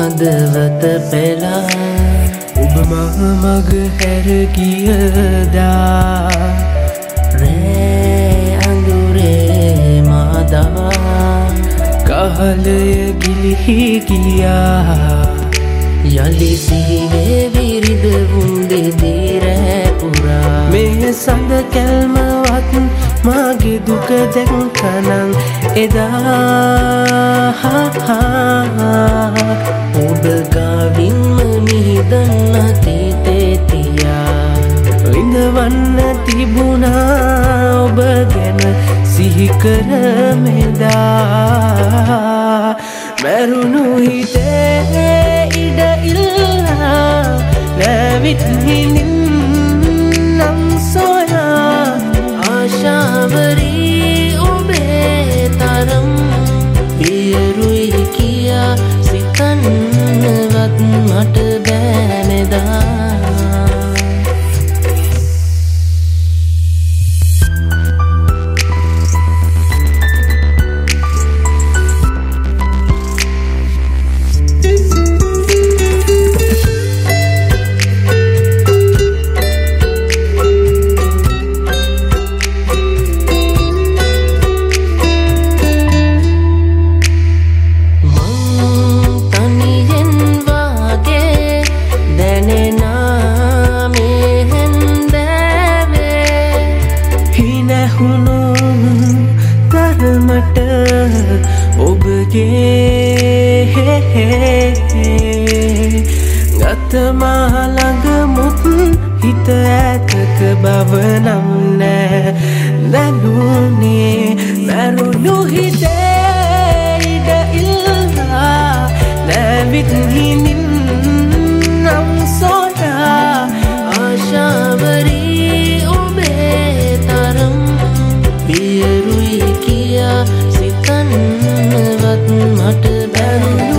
හදවත පෙලා ඔබ මග හැර ගියදා රෑ අඳුරේ මාදා කහලය ගිලිහි ගියා යලි සිහිනේ විරිද වුන්දේ රෑ පුරා මේ සඳ කැල්මවත් මාගේ දුක දැක්කනං එදා ඔබ ගාවින්ම නිදන්න තීතේ තියා විඳවන්න තිබුණා ඔබ ගැන සිහි කරමෙදා මැරුණු හිතේ ඉඩ ඉල්ලා නැවිත් හිනින්නම් සොයා ආශාවරී ඔබේ තරම් පියරුයි කියා සිතන්නවත් මට බෑනෙදා තරමට ඔබගේ ගතමා ළඟ මුත් හිත ඇතක බව නම් නෑ දැනුනේ මැරුණු හිතේ ඉඩ ඉල්ලා නැවිත් හිනින් නම් සොයා ආශාවරී ඔබේ තරම් පියරුයි කියා සිතන්නවත් මට බැහැ